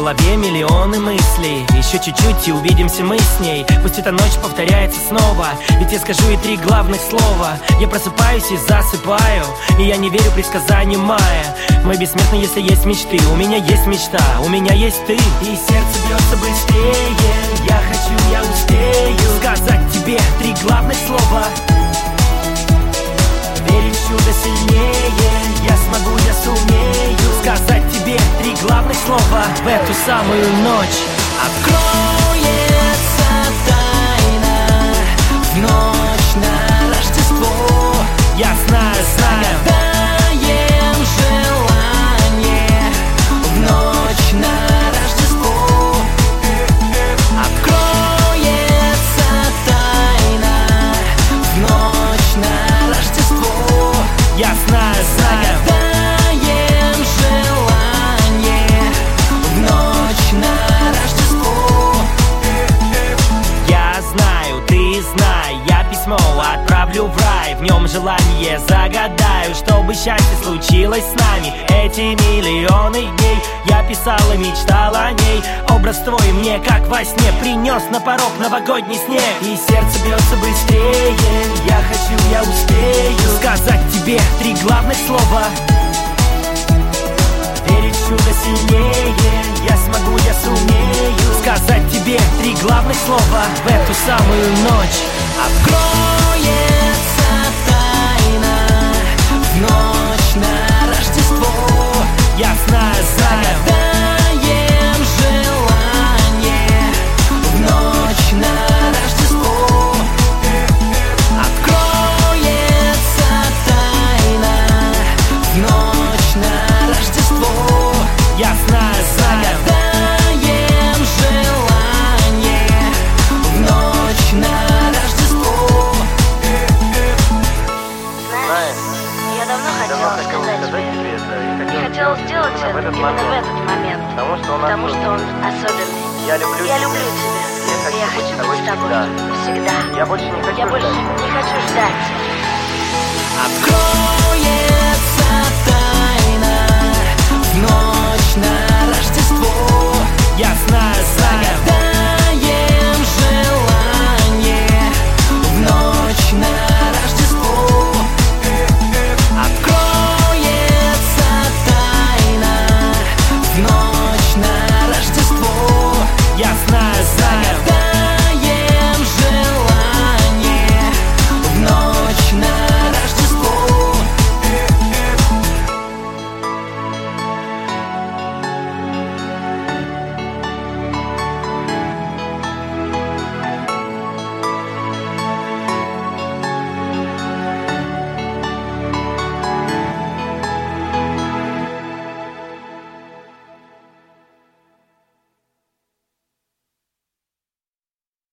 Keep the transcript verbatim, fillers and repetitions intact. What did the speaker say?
голове миллионы мыслей. Еще чуть-чуть и увидимся мы с ней. Пусть эта ночь повторяется снова, ведь я скажу ей три главных слова. Я просыпаюсь и засыпаю, и я не верю предсказаниям мая. Мы бессмертны, если есть мечты. У меня есть мечта, у меня есть ты. И сердце бьется быстрее. Я хочу, я успею сказать тебе три главных слова. Верить в чудо сильнее. Я смогу, я сумею сказать тебе три главных слова в эту самую ночь. Откроется тайна в ночь на Рождество. Я знаю, знаю. Загадаем желание в ночь на Рождество. Откроется тайна в ночь на Рождество. Я знаю, знаю. Загадаем желание в ночь на Рождество. Я знаю, ты знай, я письмо отправлю в рай. В нем желание загадаю, чтобы счастье случилось с нами. Эти миллионы дней я писал и мечтал о ней. Образ твой мне, как во сне, принес на порог новогодний снег. И сердце бьется быстрее. Я хочу, я успею сказать тебе три главных слова. Верить в чудо сильнее. Я смогу, я сумею сказать тебе три главных слова в эту самую ночь. Откроется тайна в ночь на Рождество. Я знаю, знаю. Загадаем желание в ночь на Рождество. Откроется тайна в ночь на Рождество. Я знаю, знаю. Загадаем желание в ночь на Рождество. Знаешь, я давно хотела сказать тебе это. Не хотела сделать это именно в этот момент, потому что он, потому что он особенный. Я люблю, я люблю тебя. Я, я хочу быть с тобой всегда. всегда. Я больше не хочу я ждать. больше не хочу ждать. Откроем